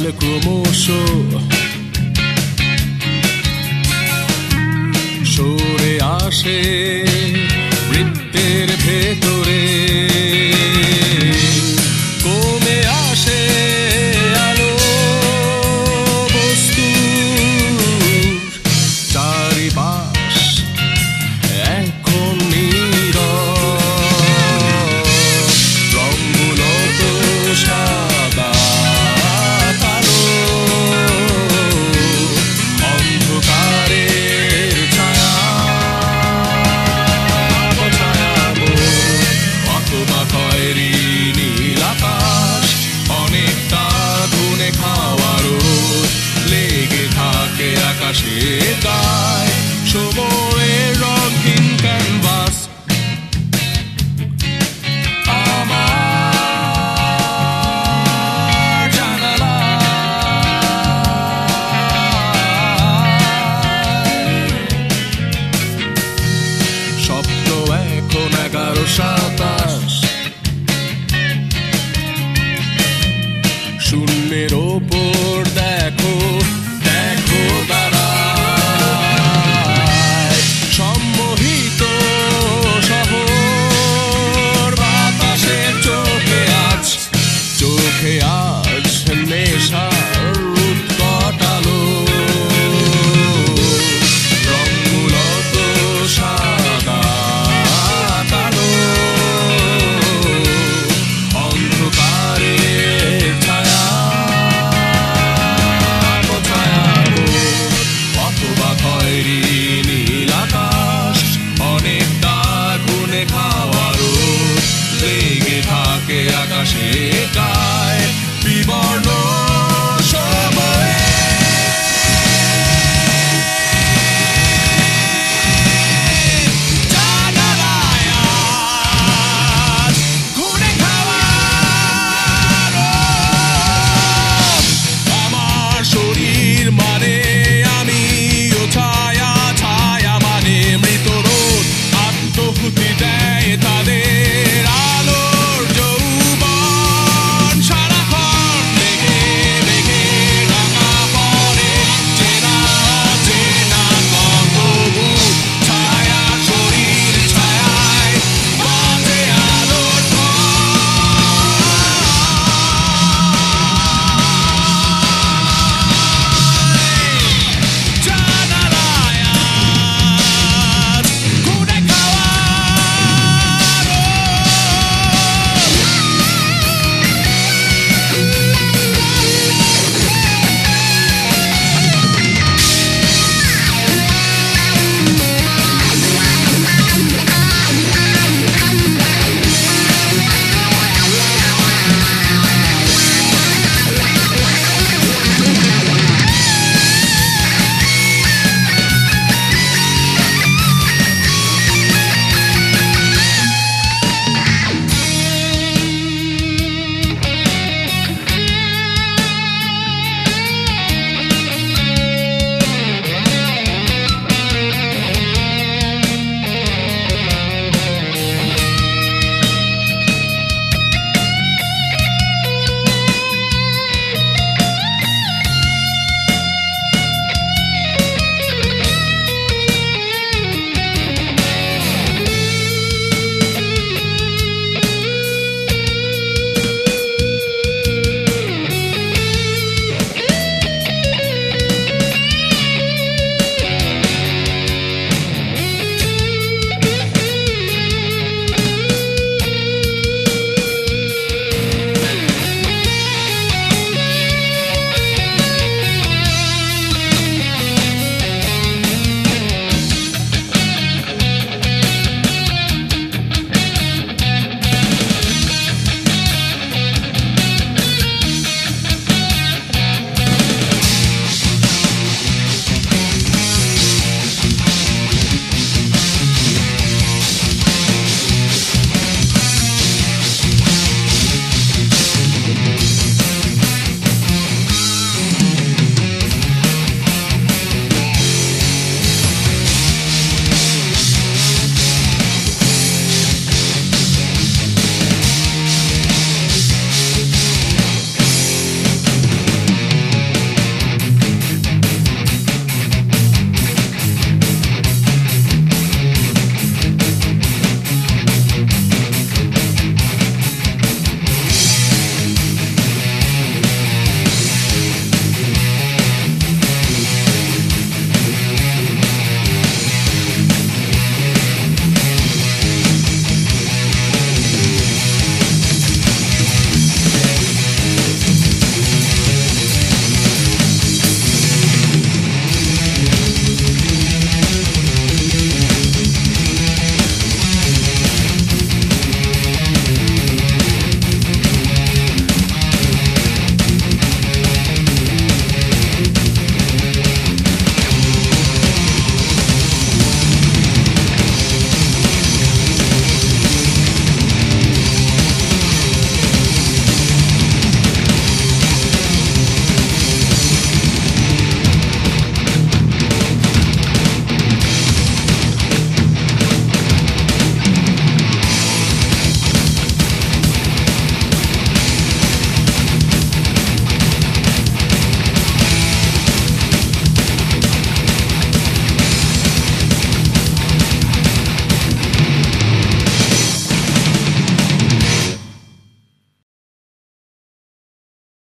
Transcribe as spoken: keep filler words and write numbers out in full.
ক্রমশ সরে আসে বৃত্তের ভেতরে, কমে আসে আলো বস্তু, চারিপাশ এখন নীরব, রঙগুলো তো সাদা কালো, অন্ধকারের ছায়া ছায়াবো, অথবা খয়েরি নীল আকাশ, অনেকটা ধুনে খাওয়া রোদ লেগে থাকে আকাশে গায়, সময়ের রঙিন ক্যানভাস আমার জানালায়। স্বপ্ন এখন এগারো সাতাশ, শূন্যের ওপর দেখো দেখো দাঁড়ায়, সম্মোহিত শহর বাতাসের চোখে আজ চোখে আজ নেশার উৎকট আলো, রঙগুলো তো সাদা কালো, অন্ধকারের ছায়া ছায়াবো, অথবা খয়েরি নীল আকাশ, অনেকটা গুনে খাওয়া রোদ লেগে থাকে আকাশে গায়, বিবর্ণ সময়ে জানালায় আজ গুনে খাওয়া রোদ, আমার শরীর মানে